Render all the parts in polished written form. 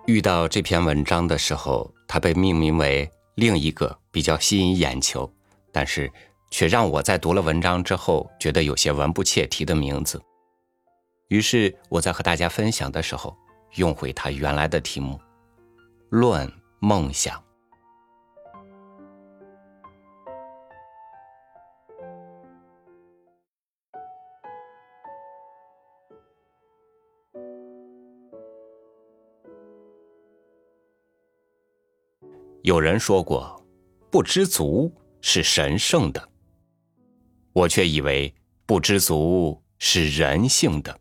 遇到这篇文章的时候，它被命名为另一个比较吸引眼球，但是却让我在读了文章之后觉得有些文不切题的名字。于是我在和大家分享的时候，用回它原来的题目：论梦想。有人说过，不知足是神圣的，我却以为不知足是人性的。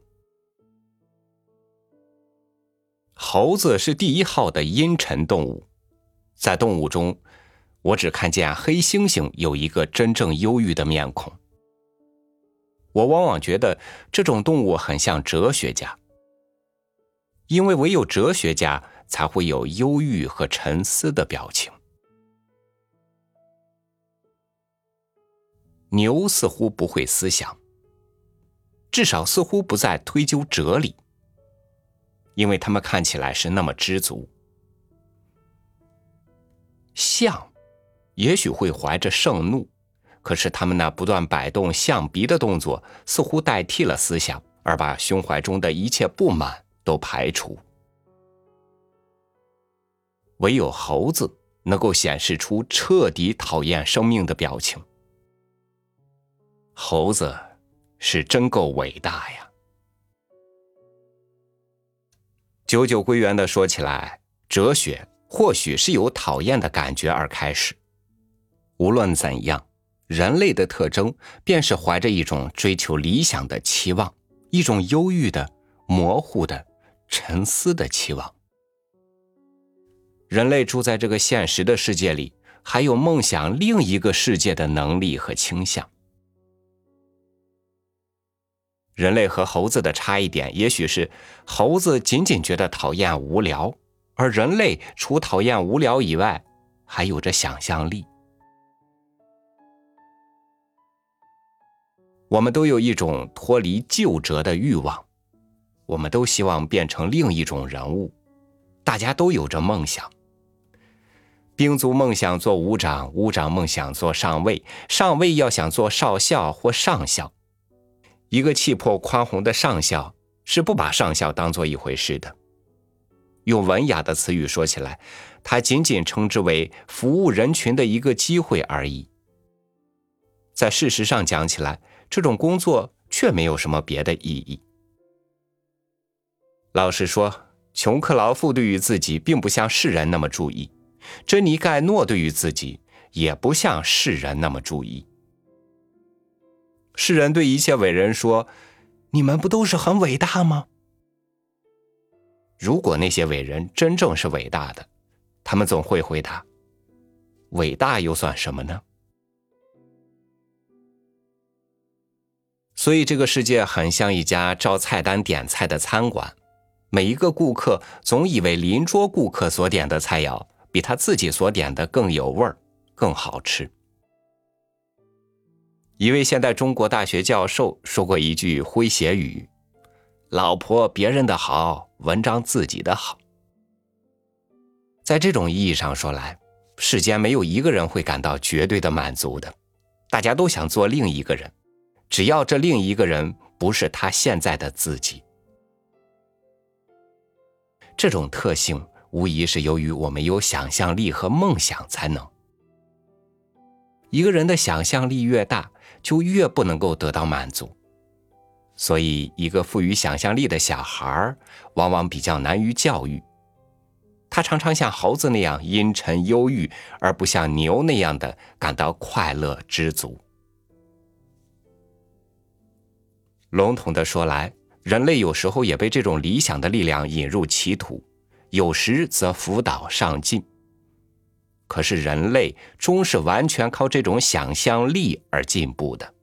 猴子是第一号的阴沉动物，在动物中，我只看见黑猩猩有一个真正忧郁的面孔。我往往觉得这种动物很像哲学家，因为唯有哲学家才会有忧郁和沉思的表情。牛似乎不会思想，至少似乎不再推究哲理，因为它们看起来是那么知足。象也许会怀着盛怒，可是它们那不断摆动象鼻的动作似乎代替了思想，而把胸怀中的一切不满都排除。唯有猴子能够显示出彻底讨厌生命的表情。猴子是真够伟大呀！久久归元地说起来，哲学或许是由讨厌的感觉而开始。无论怎样，人类的特征便是怀着一种追求理想的期望，一种忧郁的、模糊的、沉思的期望。人类住在这个现实的世界里，还有梦想另一个世界的能力和倾向。人类和猴子的差异点，也许是猴子仅仅觉得讨厌无聊，而人类除讨厌无聊以外，还有着想象力。我们都有一种脱离旧辙的欲望，我们都希望变成另一种人物，大家都有着梦想。兵卒梦想做武长，武长梦想做上尉，上尉要想做少校或上校。一个气魄宽宏的上校是不把上校当作一回事的。用文雅的词语说起来，他仅仅称之为服务人群的一个机会而已。在事实上讲起来，这种工作却没有什么别的意义。老实说，琼克劳夫对于自己并不像世人那么注意，珍妮盖诺对于自己也不像世人那么注意。世人对一切伟人说，你们不都是很伟大吗？如果那些伟人真正是伟大的，他们总会回答，伟大又算什么呢？所以这个世界很像一家照菜单点菜的餐馆，每一个顾客总以为邻桌顾客所点的菜肴比他自己所点的更有味儿，更好吃。一位现代中国大学教授说过一句诙谐语，老婆别人的好，文章自己的好。在这种意义上说来，世间没有一个人会感到绝对的满足的，大家都想做另一个人，只要这另一个人不是他现在的自己。这种特性无疑是由于我们有想象力和梦想才能。一个人的想象力越大，就越不能够得到满足。所以一个富于想象力的小孩往往比较难于教育。他常常像猴子那样阴沉忧郁，而不像牛那样的感到快乐知足。笼统地说来，人类有时候也被这种理想的力量引入歧途，有时则辅导上进。可是人类终是完全靠这种想象力而进步的。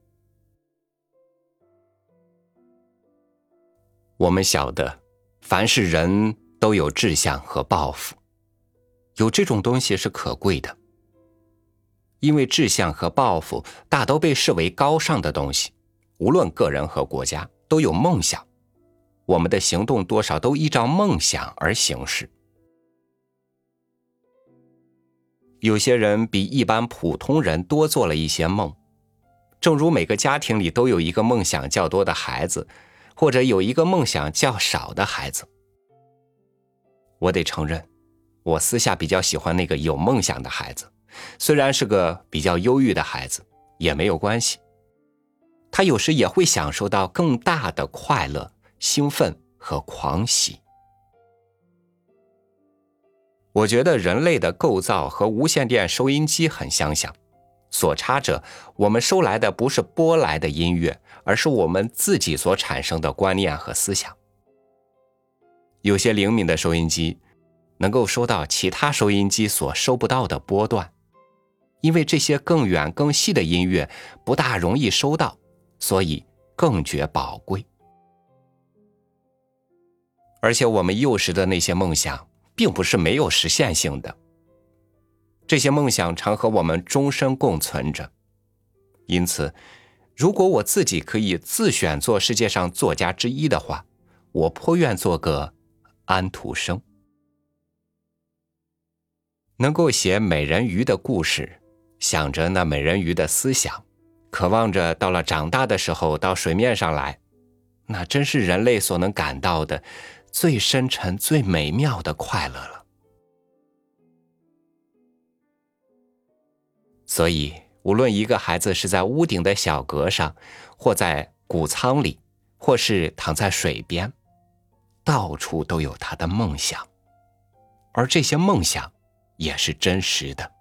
我们晓得，凡是人都有志向和抱负，有这种东西是可贵的。因为志向和抱负大都被视为高尚的东西，无论个人和国家都有梦想，我们的行动多少都依照梦想而行事。 有些人比一般普通人多做了一些梦，正如每个家庭里都有一个梦想较多的孩子，或者有一个梦想较少的孩子。我得承认，我私下比较喜欢那个有梦想的孩子，虽然是个比较忧郁的孩子，也没有关系。他有时也会享受到更大的快乐、兴奋和狂喜。我觉得人类的构造和无线电收音机很相像，所差者，我们收来的不是播来的音乐，而是我们自己所产生的观念和思想。有些灵敏的收音机能够收到其他收音机所收不到的波段，因为这些更远更细的音乐不大容易收到，所以更觉宝贵。而且我们幼时的那些梦想并不是没有实现性的，这些梦想常和我们终身共存着。因此，如果我自己可以自选做世界上作家之一的话，我颇愿做个安徒生。能够写美人鱼的故事，想着那美人鱼的思想，渴望着到了长大的时候到水面上来，那真是人类所能感到的最深沉、最美妙的快乐了。所以，无论一个孩子是在屋顶的小阁上，或在谷仓里，或是躺在水边，到处都有他的梦想，而这些梦想也是真实的。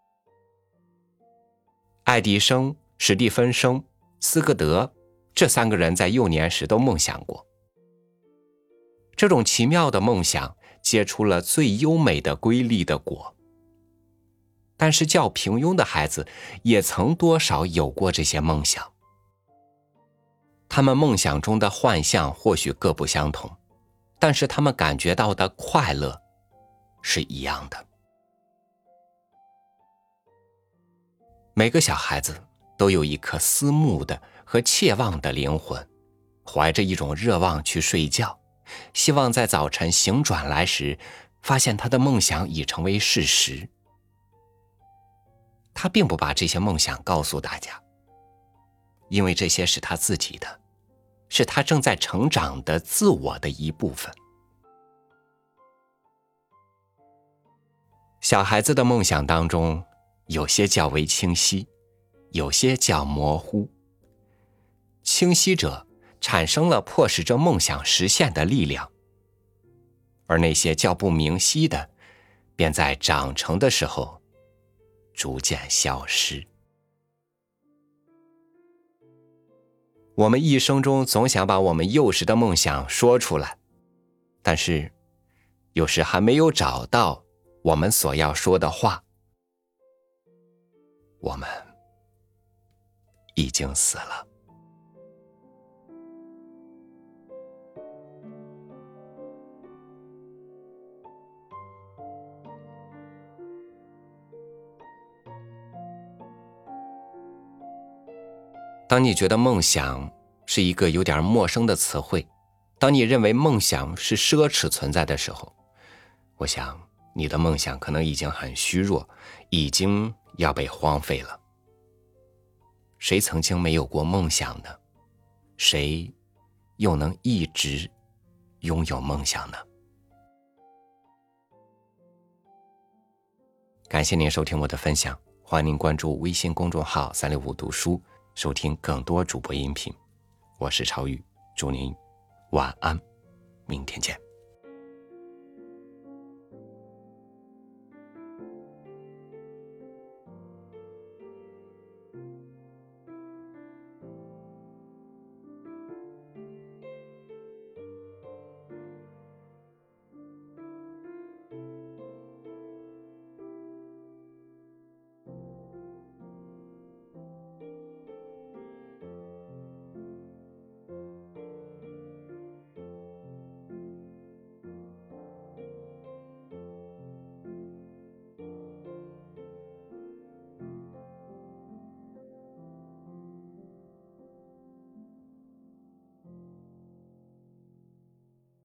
爱迪生、史蒂芬生、斯科德这三个人在幼年时都梦想过。这种奇妙的梦想结出了最优美的瑰丽的果。但是较平庸的孩子也曾多少有过这些梦想。他们梦想中的幻象或许各不相同，但是他们感觉到的快乐是一样的。每个小孩子都有一颗思慕的和切望的灵魂，怀着一种热望去睡觉，希望在早晨醒转来时，发现他的梦想已成为事实。他并不把这些梦想告诉大家，因为这些是他自己的，是他正在成长的自我的一部分。小孩子的梦想当中，有些较为清晰，有些较模糊。清晰者产生了迫使这梦想实现的力量，而那些较不明晰的，便在长成的时候逐渐消失。我们一生中总想把我们幼时的梦想说出来，但是有时还没有找到我们所要说的话，我们已经死了。当你觉得梦想是一个有点陌生的词汇，当你认为梦想是奢侈存在的时候，我想你的梦想可能已经很虚弱，已经要被荒废了。谁曾经没有过梦想呢？谁又能一直拥有梦想呢？感谢您收听我的分享，欢迎您关注微信公众号365读书，收听更多主播音频。我是超宇，祝您晚安，明天见。